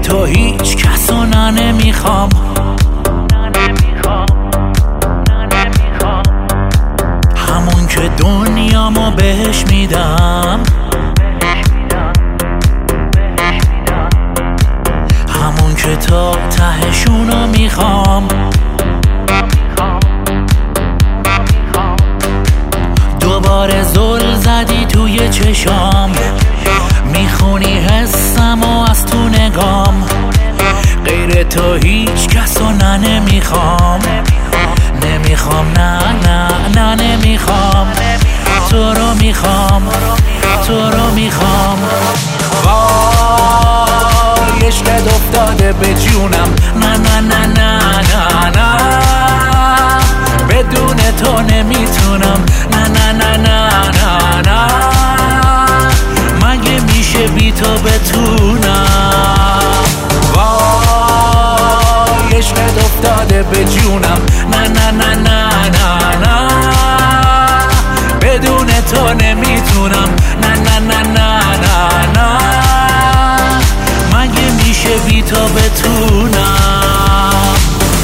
تو هیچ کسو نمیخوام، همون که دنیامو بهش میدم، همون که تا تهشونو میخوام. دوباره زل زدی توی چشام، میخونی حسمو از تو نگام. غیر تو هیچ کسو نمیخوام، نمیخوام، نه نه نه نمیخوام. تو رو میخوام، تو رو میخوام. وای عشقت افتاده به جونم، نه نه نه نه نه نه. بدون تو نمیتونم، نه نه نه نه نه نه. مگه میشه بی تو بتونم؟ وای عشقت افتاده به جونم، نه نه نه نه نه نه. بدون تو نمیتونم، نه نه نه نه نه نه. مگه میشه بی تو بتونم؟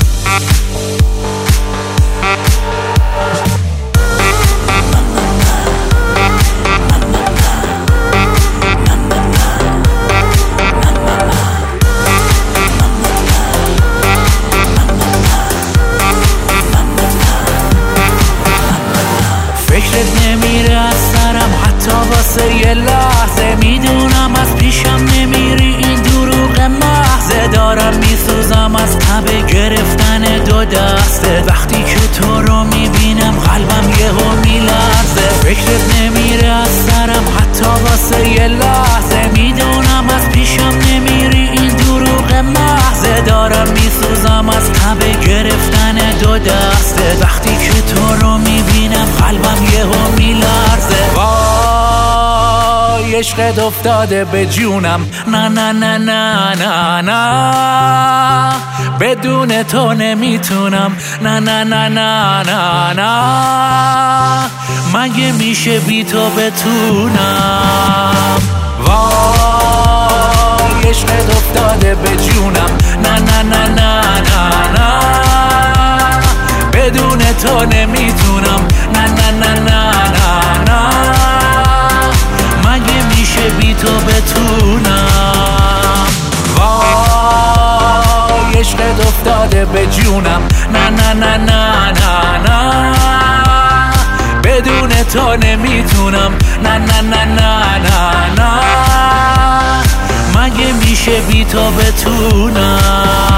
فکرت نمیره از سرم حتی واسه یه لحظه. میدونم از پیشم نمیری، این دروغ محضه. دارم میسوزم از تب گرفتن دو دسته. وقتی که تو رو میبینم قلبم یهو میلرزه. فکرت نمیره از سرم حتی واسه یه لحظه. میدونم از پیشم نمیری، این دروغ محضه. دارم میسوزم از تب گرفتن دو دسته. وقتی که تو رو میبینم قلبم یهو میلرزه. وای عشقت افتاده به جونم، نه نه نه نه نه نه. بدون تو نمیتونم، نه نه نه نه نه نه. مگه میشه بی تو بتونم؟ وای عشقت افتاده به جونم، نه نه نه نه نه نه. بدون تو نمیتونم، نه نه نه نه نه نه. مگه میشه بی تو بتونم؟ وای عشقت افتاده به جونم، نه نه نه نه نه نه. بدون تو نمیتونم، نه نه نه نه نه نه. مگه میشه بی تو بتونم؟